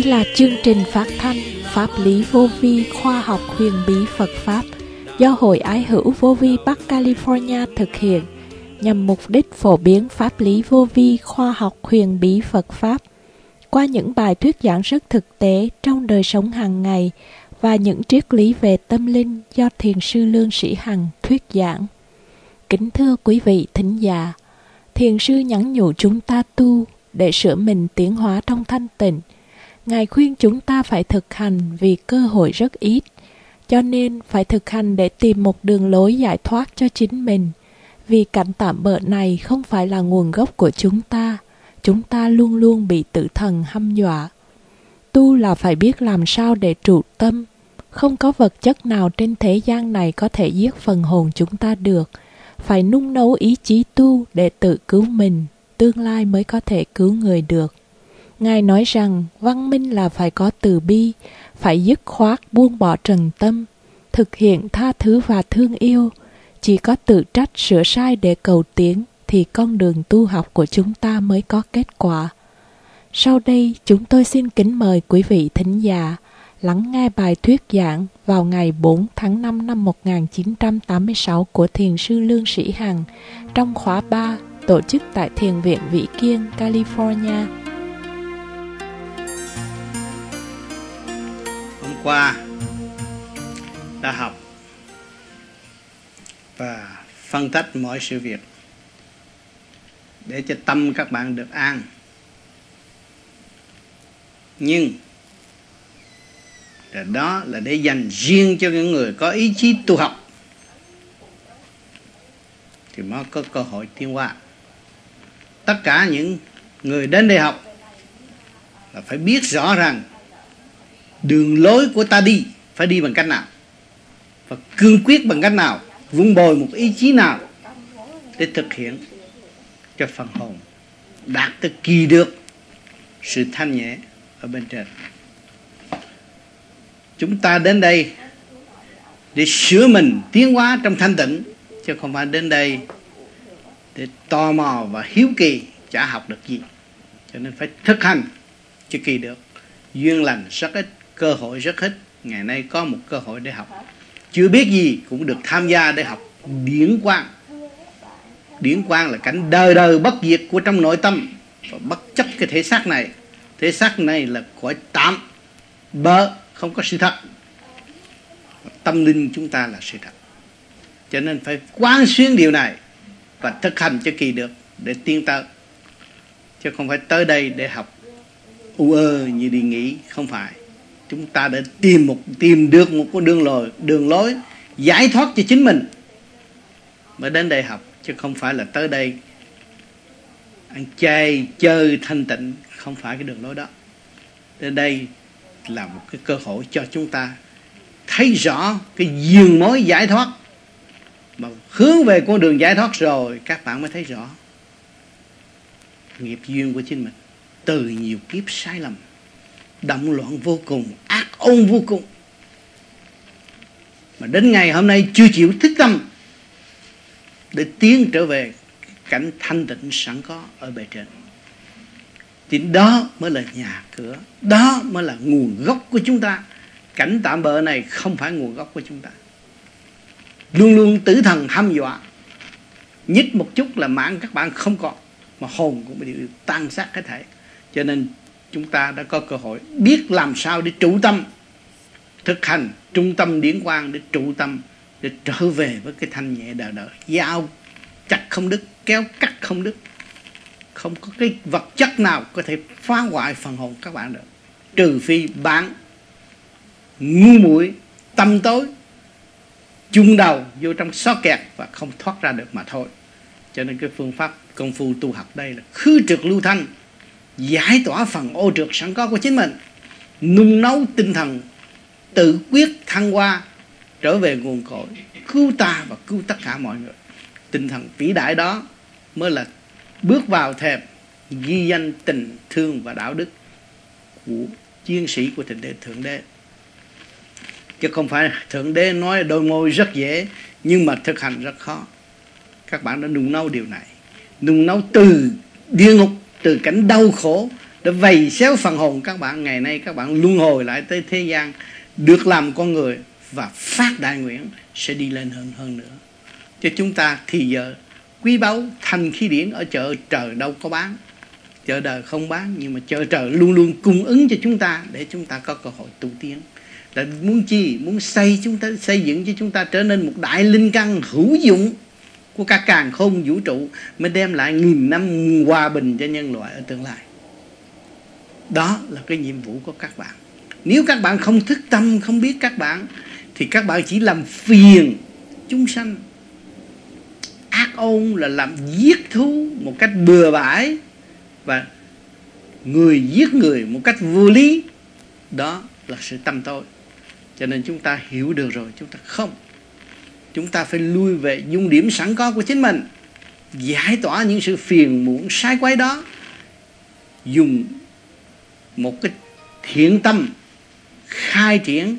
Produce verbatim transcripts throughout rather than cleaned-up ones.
là chương trình phát thanh Pháp lý vô vi khoa học huyền bí Phật Pháp do Hội Ái hữu Vô vi Bắc California thực hiện nhằm mục đích phổ biến pháp lý vô vi khoa học huyền bí Phật Pháp qua những bài thuyết giảng rất thực tế trong đời sống hàng ngày và những triết lý về tâm linh do Thiền sư Lương Sĩ Hằng thuyết giảng. Kính thưa quý vị thính giả, Thiền sư nhắn nhủ chúng ta tu để sửa mình tiến hóa trong thanh tịnh. Ngài khuyên chúng ta phải thực hành vì cơ hội rất ít, cho nên phải thực hành để tìm một đường lối giải thoát cho chính mình. Vì cảnh tạm bợ này không phải là nguồn gốc của chúng ta, chúng ta luôn luôn bị tử thần hăm dọa. Tu là phải biết làm sao để trụ tâm. Không có vật chất nào trên thế gian này có thể giết phần hồn chúng ta được. Phải nung nấu ý chí tu để tự cứu mình, tương lai mới có thể cứu người được. Ngài nói rằng văn minh là phải có từ bi, phải dứt khoát buông bỏ trần tâm, thực hiện tha thứ và thương yêu. Chỉ có tự trách sửa sai để cầu tiến thì con đường tu học của chúng ta mới có kết quả. Sau đây chúng tôi xin kính mời quý vị thính giả lắng nghe bài thuyết giảng vào ngày bốn tháng năm năm một nghìn chín trăm tám mươi sáu của Thiền sư Lương Sĩ Hằng trong khóa ba tổ chức tại Thiền viện Vĩ Kiên, California. Hôm qua đã học và phân tích mọi sự việc để cho tâm các bạn được an. Nhưng đó là để dành riêng cho những người có ý chí tu học thì mới có cơ hội tiến hóa. Tất cả những người đến đây học là phải biết rõ rằng đường lối của ta đi phải đi bằng cách nào, và cương quyết bằng cách nào, vun bồi một ý chí nào để thực hiện cho phần hồn đạt tới kỳ được sự thanh nhẹ ở bên trên. Chúng ta đến đây để sửa mình tiến hóa trong thanh tịnh, chứ không phải đến đây để tò mò và hiếu kỳ chả học được gì. Cho nên phải thực hành cho kỳ được. Duyên lành rất ít, cơ hội rất ít. Ngày nay có một cơ hội để học, chưa biết gì cũng được tham gia để học điển quang. Điển quang là cảnh đời đời bất diệt của trong nội tâm, và bất chấp cái thể xác này. Thể xác này là cõi tạm bợ, không có sự thật. Tâm linh chúng ta là sự thật. Cho nên phải quán xuyến điều này và thực hành cho kỳ được để tiến tới, chứ không phải tới đây để học u ơ như đi nghỉ. Không phải. Chúng ta đã tìm một tìm được một con đường lối đường lối giải thoát cho chính mình mới đến đây học, chứ không phải là tới đây ăn chay chơi thanh tịnh. Không phải cái đường lối đó. Đến đây là một cái cơ hội cho chúng ta thấy rõ cái duyên mối giải thoát, mà hướng về con đường giải thoát rồi các bạn mới thấy rõ nghiệp duyên của chính mình. Từ nhiều kiếp sai lầm, động loạn vô cùng, ác ôn vô cùng, mà đến ngày hôm nay chưa chịu thức tâm để tiến trở về cảnh thanh tịnh sẵn có ở bề trên. Chính đó mới là nhà cửa, đó mới là nguồn gốc của chúng ta. Cảnh tạm bợ này không phải nguồn gốc của chúng ta. Luôn luôn tử thần hăm dọa, nhích một chút là mạng các bạn không còn, mà hồn cũng bị tan xác hết thảy. Cho nên chúng ta đã có cơ hội biết làm sao để trụ tâm, thực hành trung tâm điển quang để trụ tâm, để trở về với cái thanh nhẹ đời đời. Dao chặt không đứt, kéo cắt không đứt. Không có cái vật chất nào có thể phá hoại phần hồn các bạn được, trừ phi bạn ngu muội tâm tối, chung đầu vô trong xó kẹt và không thoát ra được mà thôi. Cho nên cái phương pháp công phu tu học đây là khứ trượt lưu thanh, giải tỏa phần ô trượt sẵn có của chính mình, nung nấu tinh thần tự quyết thăng hoa trở về nguồn cội, cứu ta và cứu tất cả mọi người. Tinh thần vĩ đại đó mới là bước vào thềm ghi danh tình thương và đạo đức của chiến sĩ của Thịnh Đế Thượng Đế. Chứ không phải Thượng Đế nói đôi môi rất dễ, nhưng mà thực hành rất khó. Các bạn đã nung nấu điều này, nung nấu từ địa ngục, từ cảnh đau khổ để vầy xéo phần hồn các bạn. Ngày nay các bạn luân hồi lại tới thế gian, được làm con người và phát đại nguyện sẽ đi lên hơn hơn nữa. Cho chúng ta thì giờ quý báu thành khí điển ở chợ trời đâu có bán, chợ đời không bán, nhưng mà chợ trời luôn luôn cung ứng cho chúng ta để chúng ta có cơ hội tu tiến. Là muốn chi? Muốn xây chúng ta, xây dựng cho chúng ta trở nên một đại linh căn hữu dụng của cả càn khôn vũ trụ, mới đem lại nghìn năm hòa bình cho nhân loại ở tương lai. Đó là cái nhiệm vụ của các bạn. Nếu các bạn không thức tâm, không biết các bạn, thì các bạn chỉ làm phiền chúng sanh. Ác ôn là làm giết thú một cách bừa bãi, và người giết người một cách vô lý. Đó là sự tâm tối. Cho nên chúng ta hiểu được rồi, chúng ta không. Chúng ta phải lui về dung điểm sẵn có của chính mình, giải tỏa những sự phiền muộn sai quấy đó, dùng một cái thiện tâm khai triển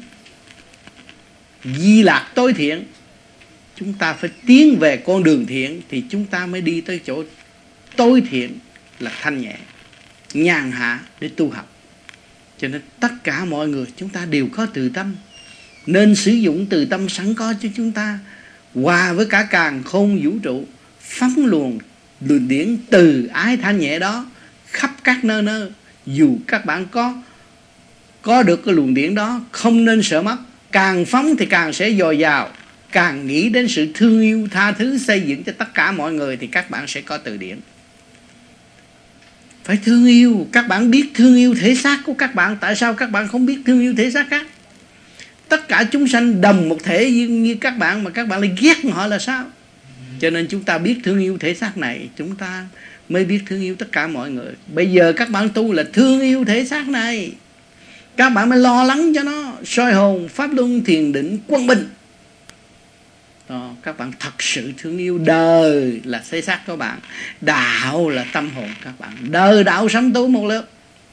di lạc tối thiện. Chúng ta phải tiến về con đường thiện, thì chúng ta mới đi tới chỗ tối thiện là thanh nhẹ, nhàn hạ để tu học. Cho nên tất cả mọi người chúng ta đều có từ tâm, nên sử dụng từ tâm sẵn có cho chúng ta, hòa với cả càn khôn vũ trụ, phóng luồng luồng điển từ ái thanh nhẹ đó khắp các nơi nơi. Dù các bạn có có được cái luồng điển đó, không nên sợ mất. Càng phóng thì càng sẽ dồi dào, càng nghĩ đến sự thương yêu tha thứ xây dựng cho tất cả mọi người, thì các bạn sẽ có từ điển. Phải thương yêu. Các bạn biết thương yêu thể xác của các bạn, tại sao các bạn không biết thương yêu thể xác khác? Tất cả chúng sanh đồng một thể như các bạn, mà các bạn lại ghét họ là sao? Cho nên chúng ta biết thương yêu thể xác này, chúng ta mới biết thương yêu tất cả mọi người. Bây giờ các bạn tu là thương yêu thể xác này, các bạn mới lo lắng cho nó soi hồn, pháp luân, thiền định, quân bình. Đó, các bạn thật sự thương yêu. Đời là thể xác của bạn, đạo là tâm hồn các bạn. Đời đạo sống tu một lượt,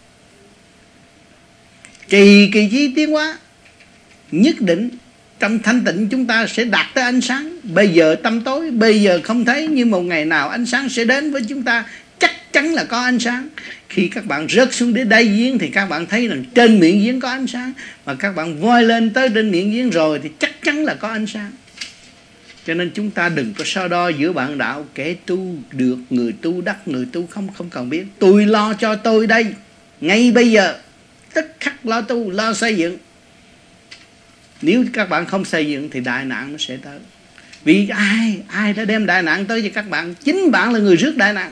kỳ kỳ chi tiến hóa. Nhất định trong thanh tịnh chúng ta sẽ đạt tới ánh sáng. Bây giờ tâm tối, bây giờ không thấy, nhưng một ngày nào ánh sáng sẽ đến với chúng ta. Chắc chắn là có ánh sáng. Khi các bạn rớt xuống đến đáy giếng thì các bạn thấy rằng trên miệng giếng có ánh sáng, mà các bạn voi lên tới trên miệng giếng rồi thì chắc chắn là có ánh sáng. Cho nên chúng ta đừng có so đo giữa bạn đạo, kẻ tu được, người tu đắc, người tu không, không cần biết. Tôi lo cho tôi đây, ngay bây giờ, tức khắc lo tu, lo xây dựng. Nếu các bạn không xây dựng thì đại nạn nó sẽ tới. Vì ai, ai đã đem đại nạn tới cho các bạn? Chính bạn là người rước đại nạn.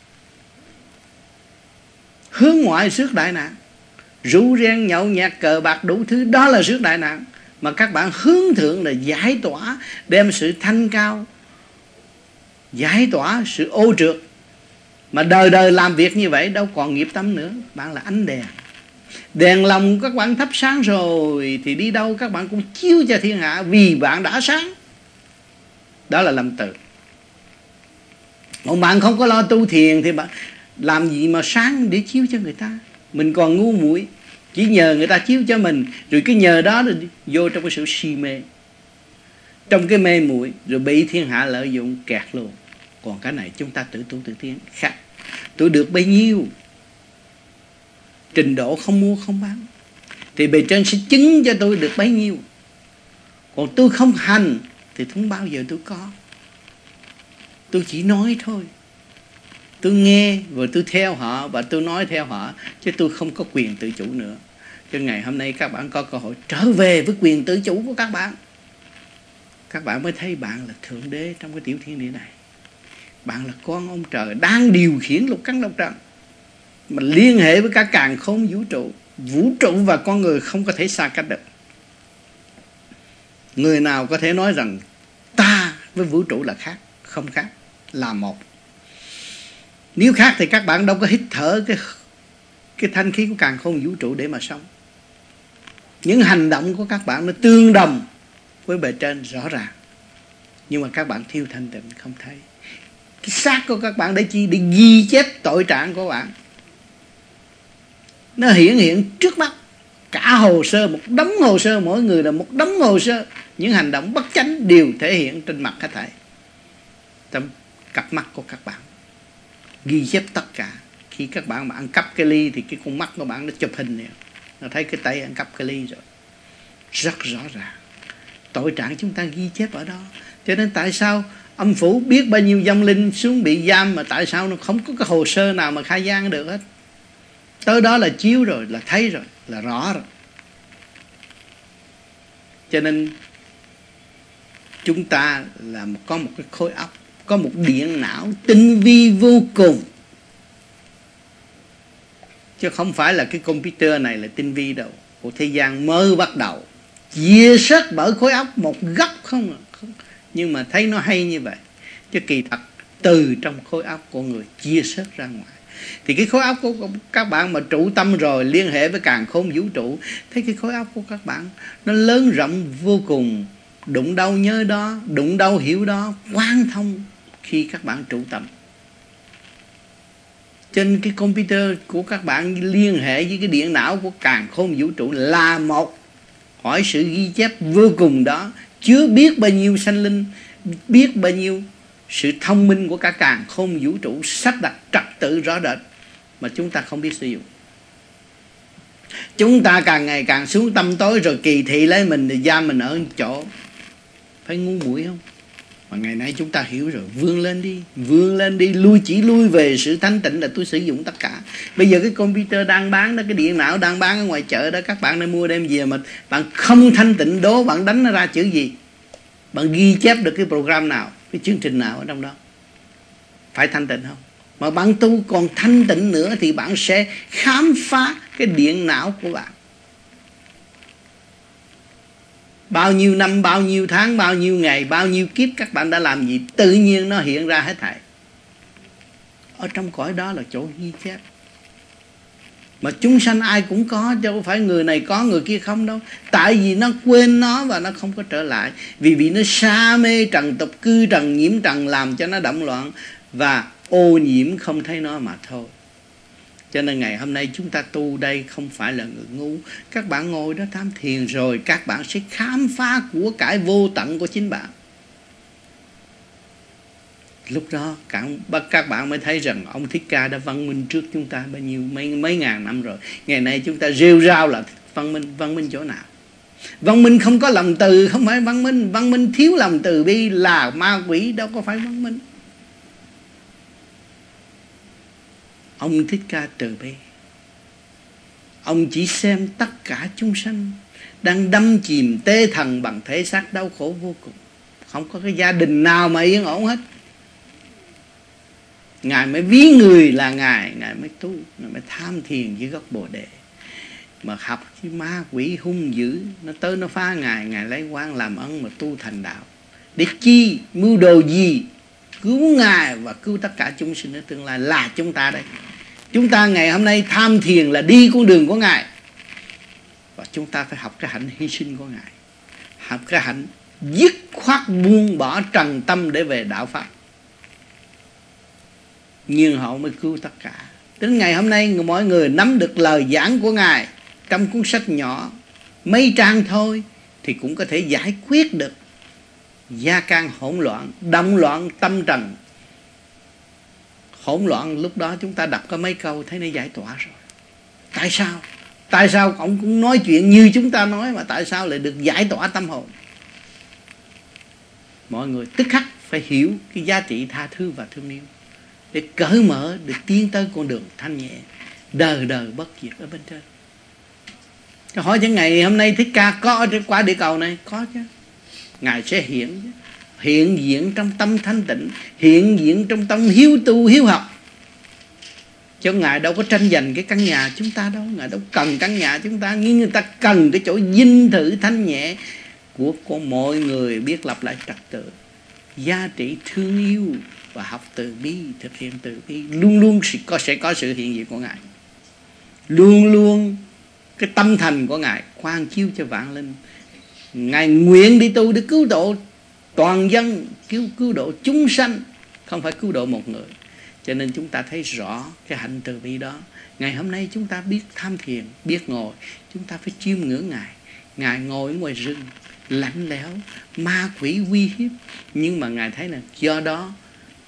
Hướng ngoại rước đại nạn, rượu ren nhậu nhạt cờ bạc đủ thứ, đó là rước đại nạn. Mà các bạn hướng thượng là giải tỏa, đem sự thanh cao, giải tỏa sự ô trượt. Mà đời đời làm việc như vậy đâu còn nghiệp tâm nữa. Bạn là ánh đèn. Đèn lòng các bạn thắp sáng rồi thì đi đâu các bạn cũng chiếu cho thiên hạ, vì bạn đã sáng. Đó là lâm từ. Còn bạn không có lo tu thiền thì bạn làm gì mà sáng để chiếu cho người ta? Mình còn ngu muội, chỉ nhờ người ta chiếu cho mình, rồi cái nhờ đó rồi vô trong cái sự si mê, trong cái mê muội, rồi bị thiên hạ lợi dụng kẹt luôn. Còn cái này chúng ta tự tu tự tiến khác. Tôi được bấy nhiêu, trình độ không mua không bán, thì bề trên sẽ chứng cho tôi được bấy nhiêu. Còn tôi không hành thì không bao giờ tôi có. Tôi chỉ nói thôi, tôi nghe rồi tôi theo họ và tôi nói theo họ, chứ tôi không có quyền tự chủ nữa. Cho ngày hôm nay các bạn có cơ hội trở về với quyền tự chủ của các bạn. Các bạn mới thấy bạn là thượng đế trong cái tiểu thiên địa này. Bạn là con ông trời đang điều khiển lục căn lục trần, mà liên hệ với cả càn khôn vũ trụ. Vũ trụ và con người không có thể xa cách được. Người nào có thể nói rằng ta với vũ trụ là khác? Không khác, là một. Nếu khác thì các bạn đâu có hít thở cái, cái thanh khí của càn khôn vũ trụ để mà sống. Những hành động của các bạn nó tương đồng với bề trên rõ ràng, nhưng mà các bạn thiếu thanh tịnh không thấy. Cái xác của các bạn để chi? Để ghi chép tội trạng của bạn. Nó hiện hiện trước mắt, cả hồ sơ, một đống hồ sơ, mỗi người là một đống hồ sơ. Những hành động bất chánh đều thể hiện trên mặt hết thảy, trong cặp mắt của các bạn, ghi chép tất cả. Khi các bạn mà ăn cắp cái ly thì cái con mắt của bạn nó chụp hình nè, nó thấy cái tay ăn cắp cái ly rồi, rất rõ ràng. Tội trạng chúng ta ghi chép ở đó. Cho nên tại sao âm phủ biết bao nhiêu vong linh xuống bị giam mà tại sao nó không có cái hồ sơ nào mà khai gian được hết? Tới đó là chiếu rồi, là thấy rồi, là rõ rồi. Cho nên chúng ta là có một cái khối óc, có một điện não tinh vi vô cùng, chứ không phải là cái computer này là tinh vi đâu. Của thế gian mới bắt đầu chia sớt bởi khối óc một góc không, không. Nhưng mà thấy nó hay như vậy. Chứ kỳ thật từ trong khối óc của người chia sớt ra ngoài. Thì cái khối óc của các bạn mà trụ tâm rồi, liên hệ với càn khôn vũ trụ, thấy cái khối óc của các bạn nó lớn rộng vô cùng. Đụng đâu nhớ đó, đụng đâu hiểu đó, quán thông khi các bạn trụ tâm. Trên cái computer của các bạn liên hệ với cái điện não của càn khôn vũ trụ là một. Hỏi sự ghi chép vô cùng đó chứa biết bao nhiêu sanh linh, biết bao nhiêu sự thông minh của cả càn khôn vũ trụ sắp đặt trật tự rõ rệt mà chúng ta không biết sử dụng. Chúng ta càng ngày càng xuống tâm tối rồi kỳ thị lấy mình thì giam mình ở chỗ. Phải ngu muội không? Mà ngày nay chúng ta hiểu rồi, vươn lên đi, vươn lên đi, lui chỉ lui về sự thanh tịnh là tôi sử dụng tất cả. Bây giờ cái computer đang bán đó, cái điện não đang bán ở ngoài chợ đó, các bạn nên mua đem về mà bạn không thanh tịnh đố bạn đánh nó ra chữ gì? Bạn ghi chép được cái program nào, cái chương trình nào ở trong đó? Phải thanh tịnh không? Mà bạn tu còn thanh tịnh nữa thì bạn sẽ khám phá cái điện não của bạn. Bao nhiêu năm, bao nhiêu tháng, bao nhiêu ngày, bao nhiêu kiếp các bạn đã làm gì, tự nhiên nó hiện ra hết thảy. Ở trong cõi đó là chỗ ghi chép. Mà chúng sanh ai cũng có, chứ không phải người này có người kia không đâu. Tại vì nó quên nó và nó không có trở lại. Vì vì nó sa mê trần tục, cư trần nhiễm trần, làm cho nó động loạn và ô nhiễm không thấy nó mà thôi. Cho nên ngày hôm nay chúng ta tu đây không phải là người ngu. Các bạn ngồi đó tham thiền rồi các bạn sẽ khám phá của cải vô tận của chính bạn. Lúc đó các bạn mới thấy rằng ông Thích Ca đã văn minh trước chúng ta bao nhiêu mấy, mấy ngàn năm rồi. Ngày nay chúng ta rêu rao là văn minh. Văn minh chỗ nào? Văn minh không có lòng từ không phải văn minh. Văn minh thiếu lòng từ bi là ma quỷ, đâu có phải văn minh. Ông Thích Ca từ bi. Ông chỉ xem tất cả chúng sanh đang đâm chìm tê thần bằng thể xác đau khổ vô cùng. Không có cái gia đình nào mà yên ổn hết. Ngài mới ví người là Ngài, Ngài mới tu, Ngài mới tham thiền dưới gốc Bồ Đề. Mà học cái ma quỷ hung dữ, nó tới nó phá Ngài, Ngài lấy quan làm ân mà tu thành đạo. Để chi, mưu đồ gì? Cứu Ngài và cứu tất cả chúng sinh ở tương lai là chúng ta đây. Chúng ta ngày hôm nay tham thiền là đi con đường của Ngài. Và chúng ta phải học cái hạnh hy sinh của Ngài. Học cái hạnh dứt khoát buông bỏ trần tâm để về đạo Pháp. Nhưng họ mới cứu tất cả. Đến ngày hôm nay mọi người nắm được lời giảng của Ngài trong cuốn sách nhỏ mấy trang thôi thì cũng có thể giải quyết được gia can hỗn loạn, động loạn tâm trần. Hỗn loạn lúc đó chúng ta đọc có mấy câu thấy nó giải tỏa rồi. Tại sao? Tại sao ông cũng nói chuyện như chúng ta nói mà tại sao lại được giải tỏa tâm hồn? Mọi người tức khắc phải hiểu cái giá trị tha thứ và thương yêu để cởi mở, để tiến tới con đường thanh nhẹ, đời đời bất diệt ở bên trên. Cho hỏi cho ngày hôm nay Thích Ca có ở trên quả địa cầu này? Có chứ. Ngài sẽ hiện chứ. Hiện diện trong tâm thanh tịnh, hiện diện trong tâm hiếu tu hiếu học. Chứ Ngài đâu có tranh giành cái căn nhà chúng ta đâu. Ngài đâu cần căn nhà chúng ta. Nhưng người ta cần cái chỗ dinh thự thanh nhẹ của, của mọi người biết lập lại trật tự, giá trị thương yêu và học từ bi, thực hiện từ bi. Luôn luôn sẽ có, sẽ có sự hiện diện của Ngài. Luôn luôn cái tâm thành của Ngài quang chiếu cho vạn linh. Ngài nguyện đi tu để cứu độ toàn dân, cứu, cứu độ chúng sanh, không phải cứu độ một người. Cho nên chúng ta thấy rõ cái hạnh từ bi đó. Ngày hôm nay chúng ta biết tham thiền, biết ngồi, chúng ta phải chiêm ngưỡng Ngài. Ngài ngồi ngoài rừng lạnh lẽo, ma quỷ uy hiếp, nhưng mà Ngài thấy là do đó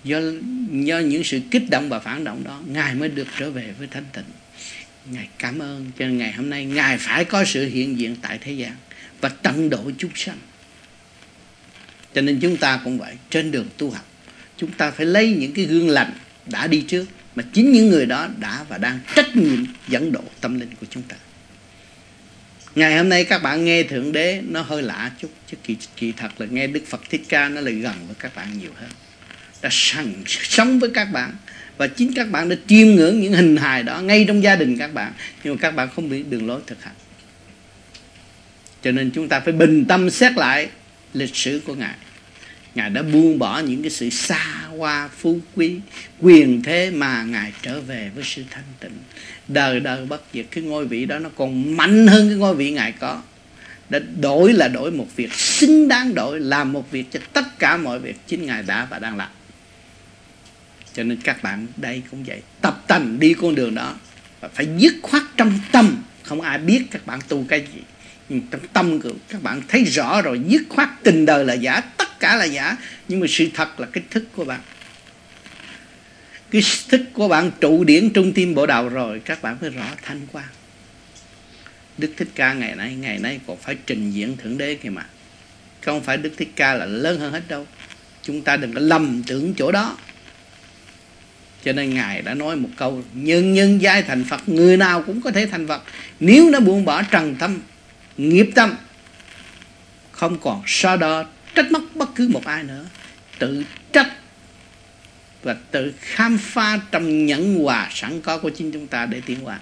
Do, do những sự kích động và phản động đó, Ngài mới được trở về với thanh tịnh. Ngài cảm ơn. Cho nên ngày hôm nay Ngài phải có sự hiện diện tại thế gian và tận độ chúng sanh. Cho nên chúng ta cũng vậy. Trên đường tu học, chúng ta phải lấy những cái gương lành đã đi trước, mà chính những người đó đã và đang trách nhiệm dẫn độ tâm linh của chúng ta. Ngày hôm nay các bạn nghe Thượng Đế nó hơi lạ chút, chứ kỳ, kỳ thật là nghe Đức Phật Thích Ca nó lại gần với các bạn nhiều hơn. Đã sẵn sống với các bạn, và chính các bạn đã chiêm ngưỡng những hình hài đó ngay trong gia đình các bạn, nhưng mà các bạn không biết đường lối thực hành. Cho nên chúng ta phải bình tâm xét lại lịch sử của Ngài. Ngài đã buông bỏ những cái sự xa hoa phú quý quyền thế mà Ngài trở về với sự thanh tịnh. Đời đời bất diệt, cái ngôi vị đó nó còn mạnh hơn cái ngôi vị Ngài có. Đã đổi là đổi một việc xứng đáng đổi, làm một việc cho tất cả mọi việc chính Ngài đã và đang làm. Cho nên các bạn đây cũng vậy, tập tành đi con đường đó và phải dứt khoát trong tâm. Không ai biết các bạn tu cái gì, nhưng trong tâm của các bạn thấy rõ rồi, dứt khoát tình đời là giả, tất cả là giả. Nhưng mà sự thật là cái thức của bạn, cái thức của bạn trụ điển trung tim bộ đầu rồi, các bạn mới rõ thanh quan. Đức Thích Ca ngày nay ngày nay còn phải trình diễn Thượng Đế kìa mà. Không phải Đức Thích Ca là lớn hơn hết đâu. Chúng ta đừng có lầm tưởng chỗ đó. Cho nên Ngài đã nói một câu: nhân nhân giai thành Phật, người nào cũng có thể thành Phật, nếu nó buông bỏ trần tâm, nghiệp tâm, không còn so đo trách móc bất cứ một ai nữa, tự trách và tự khám phá trong nhẫn hòa sẵn có của chính chúng ta để tiến hóa.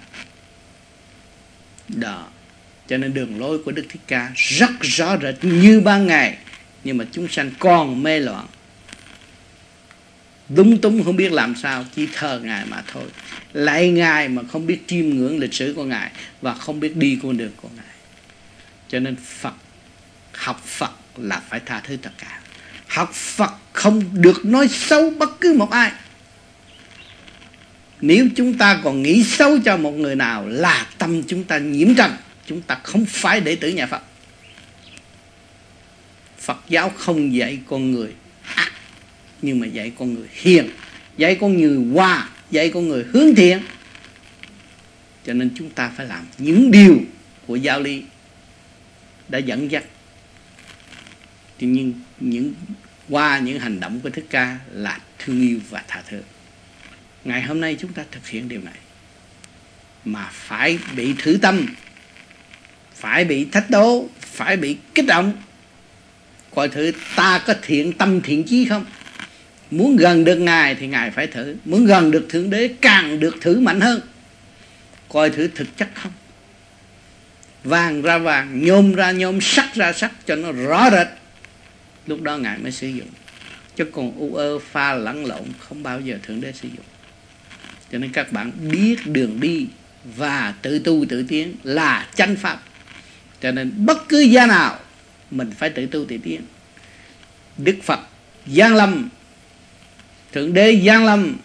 Đó. Cho nên đường lối của Đức Thích Ca rất rõ rệt như ban ngày, nhưng mà chúng sanh còn mê loạn, lúng túng không biết làm sao, chỉ thờ Ngài mà thôi. Lại Ngài mà không biết chiêm ngưỡng lịch sử của Ngài và không biết đi con đường của Ngài. Cho nên Phật, học Phật là phải tha thứ tất cả. Học Phật không được nói xấu bất cứ một ai. Nếu chúng ta còn nghĩ xấu cho một người nào là tâm chúng ta nhiễm trần. Chúng ta không phải đệ tử nhà Phật. Phật giáo không dạy con người ác, nhưng mà dạy con người hiền, dạy con người hòa, dạy con người hướng thiện. Cho nên chúng ta phải làm những điều của giáo lý đã dẫn dắt. Tuy nhiên những qua những hành động của Thích Ca là thương yêu và tha thứ. Ngày hôm nay chúng ta thực hiện điều này mà phải bị thử tâm, phải bị thách đố, phải bị kích động. Coi thử ta có thiện tâm thiện chí không. Muốn gần được Ngài thì Ngài phải thử. Muốn gần được Thượng Đế càng được thử mạnh hơn. Coi thử thực chất không. Vàng ra vàng, nhôm ra nhôm, sắt ra sắt cho nó rõ rệt. Lúc đó Ngài mới sử dụng. Chứ còn u ơ pha lẫn lộn không bao giờ Thượng Đế sử dụng. Cho nên các bạn biết đường đi và tự tu tự tiến là chánh pháp. Cho nên bất cứ gia nào mình phải tự tu tự tiến. Đức Phật giáng lâm, Thượng Đế giáng lâm,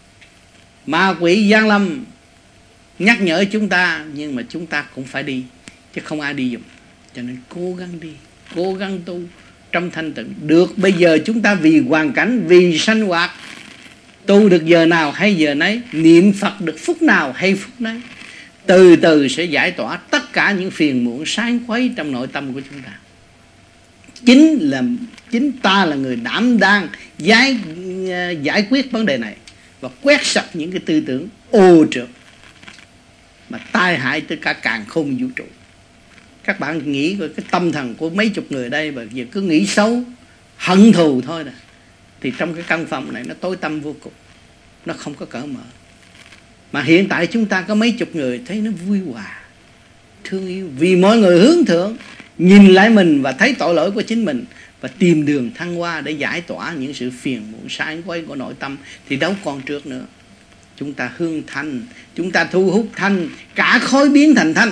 ma quỷ giáng lâm, nhắc nhở chúng ta, nhưng mà chúng ta cũng phải đi, chứ không ai đi dùm. Cho nên cố gắng đi, cố gắng tu trong thanh tịnh. Được bây giờ chúng ta vì hoàn cảnh, vì sanh hoạt, tu được giờ nào hay giờ nấy, niệm Phật được phút nào hay phút nấy. Từ từ sẽ giải tỏa tất cả những phiền muộn sáng quấy trong nội tâm của chúng ta. Chính là chính ta là người đảm đang giải, giải quyết vấn đề này và quét sạch những cái tư tưởng ô trượt mà tai hại tới cả càn khôn vũ trụ. Các bạn nghĩ coi cái tâm thần của mấy chục người đây mà giờ cứ nghĩ xấu, hận thù thôi nè, thì trong cái căn phòng này nó tối tăm vô cùng, nó không có cởi mở. Mà hiện tại chúng ta có mấy chục người thấy nó vui hòa, thương yêu, vì mọi người hướng thượng, nhìn lại mình và thấy tội lỗi của chính mình và tìm đường thăng hoa để giải tỏa những sự phiền muộn sáng quấy của nội tâm, thì đâu còn trước nữa. Chúng ta hương thanh, chúng ta thu hút thanh, cả khói biến thành thanh,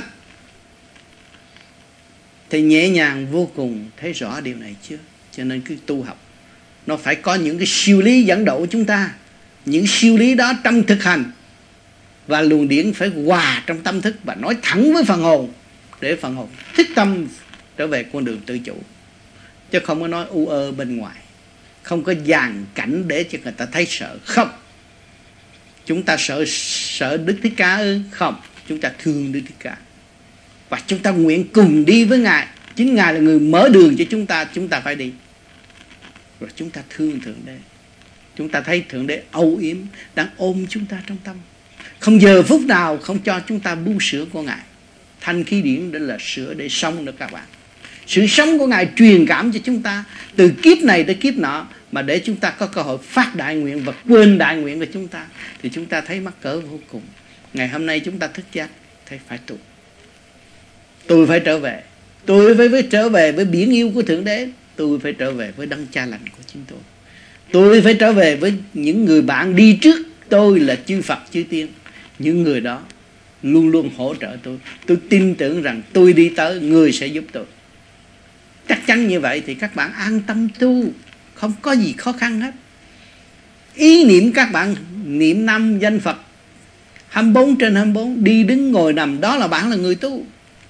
thì nhẹ nhàng vô cùng. Thấy rõ điều này chưa? Cho nên cứ tu học nó phải có những cái siêu lý dẫn độ chúng ta. Những siêu lý đó trong thực hành, và luồng điển phải hòa trong tâm thức và nói thẳng với phần hồn, để phần hồn thích tâm trở về con đường tự chủ, chứ không có nói u ơ bên ngoài, không có dàn cảnh để cho người ta thấy sợ. Không. Chúng ta sợ sợ Đức Thích Ca ư? Không. Chúng ta thương Đức Thích Ca, và chúng ta nguyện cùng đi với Ngài. Chính Ngài là người mở đường cho chúng ta. Chúng ta phải đi. Rồi chúng ta thương Thượng Đế. Chúng ta thấy Thượng Đế âu yếm đang ôm chúng ta trong tâm, không giờ phút nào không cho chúng ta buông sữa của Ngài. Thanh khí điển đó là sữa để sống đó các bạn. Sự sống của Ngài truyền cảm cho chúng ta từ kiếp này tới kiếp nọ, mà để chúng ta có cơ hội phát đại nguyện và quên đại nguyện của chúng ta, thì chúng ta thấy mắc cỡ vô cùng. Ngày hôm nay chúng ta thức giác thấy phải tu. Tôi phải trở về. Tôi phải, phải trở về với biển yêu của Thượng Đế. Tôi phải trở về với đấng cha lành của chính tôi. Tôi phải trở về với những người bạn đi trước tôi là chư Phật chư Tiên. Những người đó luôn luôn hỗ trợ tôi. Tôi tin tưởng rằng tôi đi tới, người sẽ giúp tôi. Chắc chắn như vậy thì các bạn an tâm tu, không có gì khó khăn hết. Ý niệm các bạn niệm năm danh Phật hai mươi bốn trên hai mươi bốn, đi đứng ngồi nằm, đó là bạn là người tu.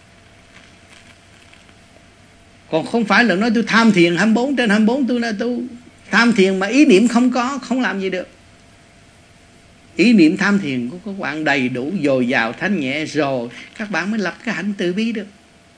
Còn không phải là nói tôi tham thiền hai mươi bốn trên hai mươi bốn tôi là tu. Tham thiền mà ý niệm không có, không làm gì được. Ý niệm tham thiền của các bạn đầy đủ, dồi dào, thanh nhẹ rồi các bạn mới lập cái hạnh từ bi được.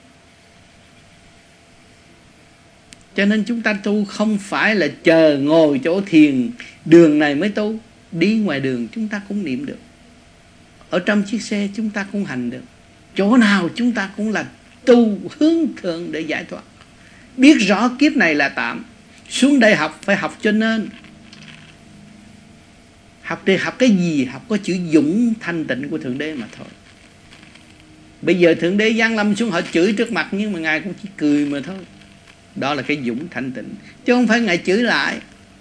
Cho nên chúng ta tu không phải là chờ ngồi chỗ thiền đường này mới tu. Đi ngoài đường chúng ta cũng niệm được, ở trong chiếc xe chúng ta cũng hành được. Chỗ nào chúng ta cũng là tu hướng thượng để giải thoát. Biết rõ kiếp này là tạm, xuống đây học phải học cho nên. Học để học cái gì? Học có chữ dũng thanh tịnh của Thượng Đế mà thôi. Bây giờ Thượng Đế giáng lâm xuống họ chửi trước mặt, nhưng mà Ngài cũng chỉ cười mà thôi. Đó là cái dũng thanh tịnh, chứ không phải Ngài chửi lại,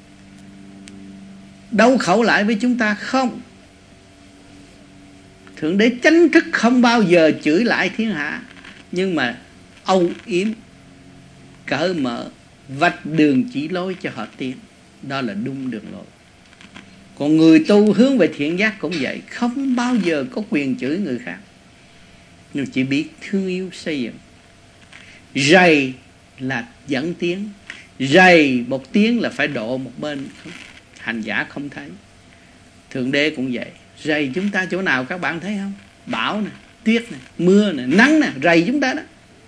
đấu khẩu lại với chúng ta. Không. Thượng Đế chánh thức không bao giờ chửi lại thiên hạ, nhưng mà âu yếm, cởi mở, vạch đường chỉ lối cho họ tiến. Đó là đúng đường lối. Còn người tu hướng về thiện giác cũng vậy, không bao giờ có quyền chửi người khác, nhưng chỉ biết thương yêu xây dựng. Rầy là dẫn tiến, rầy một tiếng là phải độ một bên, hành giả không thấy. Thượng Đế cũng vậy, rầy chúng ta chỗ nào các bạn thấy không? Bão nè, tuyết nè, mưa nè, nắng nè, rầy chúng ta đó.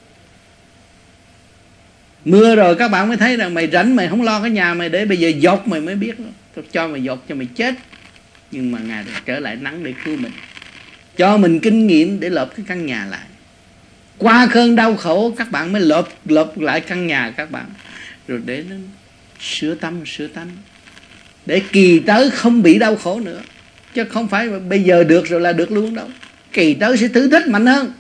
Mưa rồi các bạn mới thấy rằng mày rảnh, mày không lo cái nhà mày, để bây giờ dột mày mới biết. Tôi cho mày dột cho mày chết. Nhưng mà Ngài trở lại nắng để cứu mình, cho mình kinh nghiệm để lợp cái căn nhà lại. Qua cơn đau khổ các bạn mới lợp, lợp lại căn nhà các bạn, rồi để nó sửa tâm sửa tánh, để kỳ tới không bị đau khổ nữa. Chứ không phải bây giờ được rồi là được luôn đâu. Kỳ tới sẽ thử thách mạnh hơn.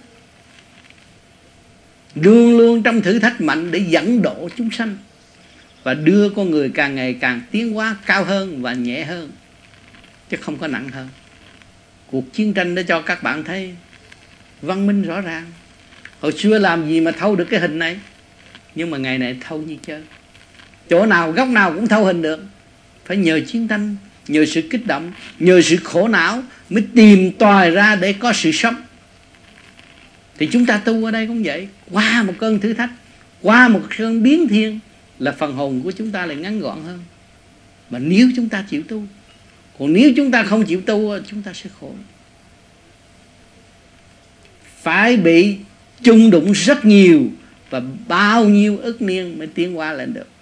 Luôn luôn trong thử thách mạnh để dẫn độ chúng sanh, và đưa con người càng ngày càng tiến hóa cao hơn và nhẹ hơn, chứ không có nặng hơn. Cuộc chiến tranh đã cho các bạn thấy văn minh rõ ràng. Hồi xưa làm gì mà thâu được cái hình này, nhưng mà ngày này thâu như chơi. Chỗ nào góc nào cũng thâu hình được. Phải nhờ chiến tranh, nhờ sự kích động, nhờ sự khổ não mới tìm tòi ra để có sự sống. Thì chúng ta tu ở đây cũng vậy. Qua một cơn thử thách, qua một cơn biến thiên, là phần hồn của chúng ta lại ngắn gọn hơn. Mà nếu chúng ta chịu tu. Còn nếu chúng ta không chịu tu, chúng ta sẽ khổ. Phải bị chung đụng rất nhiều, và bao nhiêu ức niên mới tiến qua lên được,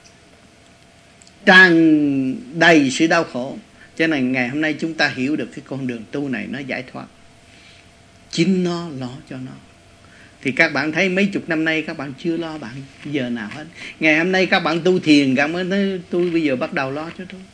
tràn đầy sự đau khổ. Cho nên ngày hôm nay chúng ta hiểu được cái con đường tu này nó giải thoát, chính nó lo cho nó. Thì các bạn thấy mấy chục năm nay các bạn chưa lo bạn giờ nào hết. Ngày hôm nay các bạn tu thiền, các bạn nói tôi bây giờ bắt đầu lo cho tôi.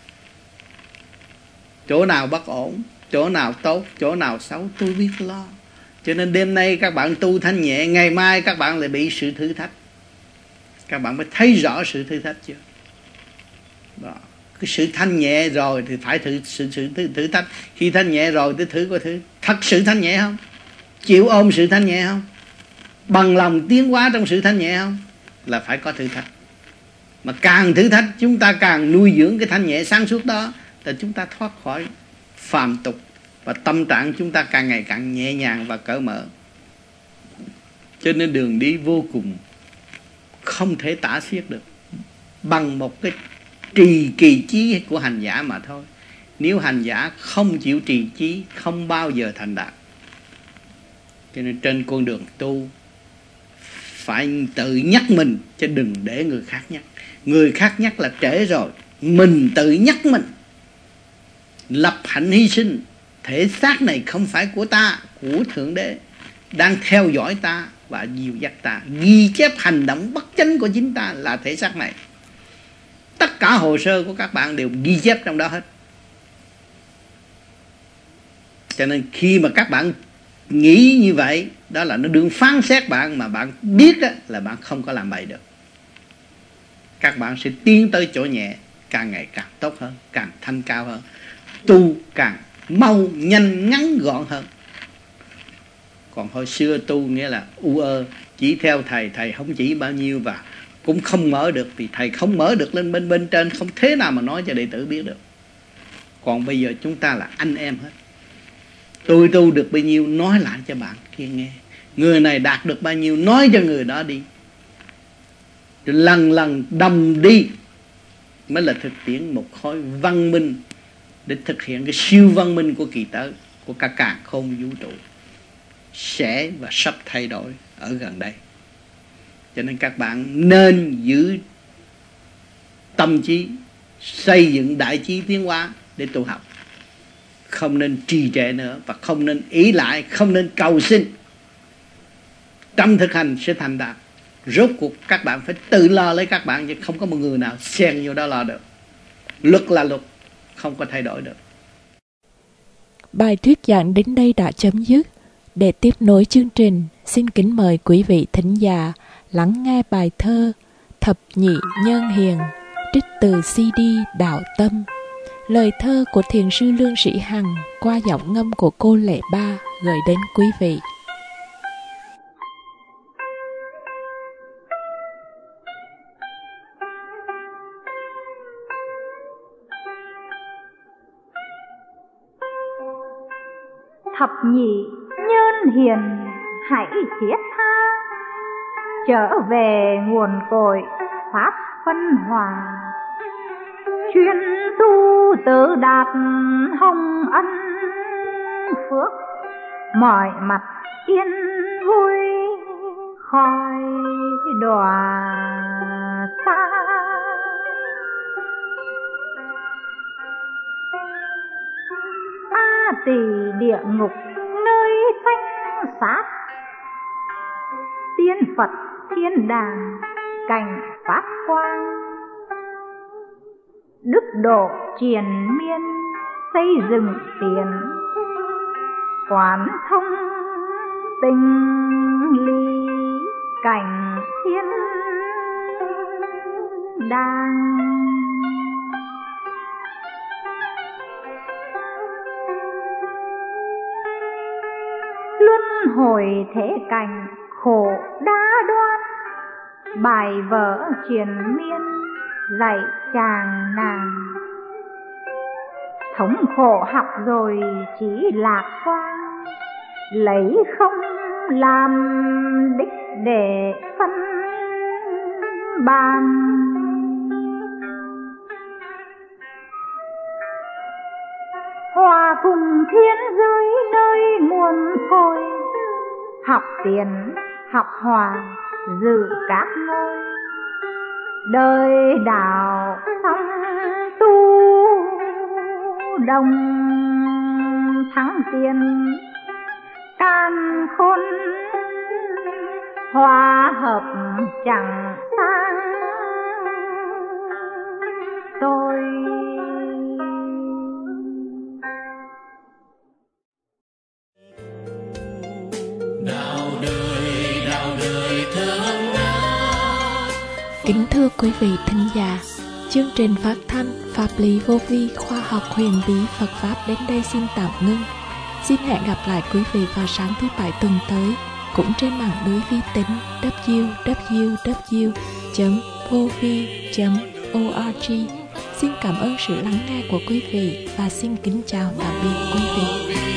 Chỗ nào bất ổn, chỗ nào tốt, chỗ nào xấu, tôi biết lo. Cho nên đêm nay các bạn tu thanh nhẹ, ngày mai các bạn lại bị sự thử thách. Các bạn mới thấy rõ sự thử thách chưa? Đó. Cái sự thanh nhẹ rồi thì phải thử sự, sự thử, thử thách. Khi thanh nhẹ rồi tôi thử coi thử thật sự thanh nhẹ không? Chịu ôm sự thanh nhẹ không? Bằng lòng tiến hóa trong sự thanh nhẹ không? Là phải có thử thách. Mà càng thử thách chúng ta càng nuôi dưỡng cái thanh nhẹ sáng suốt đó, thì chúng ta thoát khỏi phàm tục, và tâm trạng chúng ta càng ngày càng nhẹ nhàng và cởi mở. Cho nên đường đi vô cùng không thể tả xiết được, bằng một cái trì kỳ chí của hành giả mà thôi. Nếu hành giả không chịu trì chí, không bao giờ thành đạt. Cho nên trên con đường tu phải tự nhắc mình, chứ đừng để người khác nhắc. Người khác nhắc là trễ rồi. Mình tự nhắc mình. Lập hạnh hy sinh. Thể xác này không phải của ta, của Thượng Đế, đang theo dõi ta và dìu dắt ta. Ghi chép hành động bất chánh của chính ta là thể xác này. Tất cả hồ sơ của các bạn đều ghi chép trong đó hết. Cho nên khi mà các bạn nghĩ như vậy, đó là nó đừng phán xét bạn, mà bạn biết đó, là bạn không có làm bậy được. Các bạn sẽ tiến tới chỗ nhẹ, càng ngày càng tốt hơn, càng thanh cao hơn, tu càng mau, nhanh, ngắn, gọn hơn. Còn hồi xưa tu nghĩa là u ơ, chỉ theo thầy, thầy không chỉ bao nhiêu và cũng không mở được, vì thầy không mở được lên bên bên trên, không thế nào mà nói cho đệ tử biết được. Còn bây giờ chúng ta là anh em hết. Tôi tu được bao nhiêu nói lại cho bạn kia nghe. Người này đạt được bao nhiêu nói cho người đó đi. Rồi lần lần đầm đi mới là thực tiễn một khối văn minh để thực hiện cái siêu văn minh của kỳ tới, của cả càn khôn vũ trụ sẽ và sắp thay đổi ở gần đây. Cho nên các bạn nên giữ tâm trí, xây dựng đại trí tiến hóa để tu học. Không nên trì trệ nữa, và không nên ý lại, không nên cầu xin. Trong thực hành sẽ thành đạt. Rốt cuộc các bạn phải tự lo lấy các bạn, chứ không có một người nào xen vô đó lo được. Luật là luật, không có thay đổi được. Bài thuyết giảng đến đây đã chấm dứt. Để tiếp nối chương trình, xin kính mời quý vị thính giả lắng nghe bài thơ Thập Nhị Nhân Hiền, trích từ xê đê Đạo Tâm. Lời thơ của thiền sư Lương Sĩ Hằng qua giọng ngâm của cô Lệ Ba gửi đến quý vị. Thập nhị nhân hiền hãy thiết tha, trở về nguồn cội pháp phân hòa. Chuyên tu tự đạt hồng ân phước, mọi mặt yên vui khỏi đọa xa. A tỳ địa ngục nơi thanh sát, tiên Phật thiên đàng cảnh pháp quang. Đức độ triền miên xây dựng tiền, quán thông tình lý cảnh thiên đàng. Luân hồi thế cảnh khổ đa đoan, bài vở triền miên dạy chàng nàng. Thống khổ học rồi chỉ lạc quan, lấy không làm đích để phân bàn. Hòa cùng thiên giới nơi nguồn cội, học tiền học hòa dự các ngôi. Đời đạo xong tu đồng thắng tiền, can khôn hòa hợp chẳng sang tôi. Kính thưa quý vị thính giả, chương trình phát thanh Pháp lý vô vi khoa học huyền bí Phật Pháp đến đây xin tạm ngưng. Xin hẹn gặp lại quý vị vào sáng thứ Bảy tuần tới, cũng trên mạng lưới vi tính w w w chấm vovi chấm org. Xin cảm ơn sự lắng nghe của quý vị và xin kính chào tạm biệt quý vị.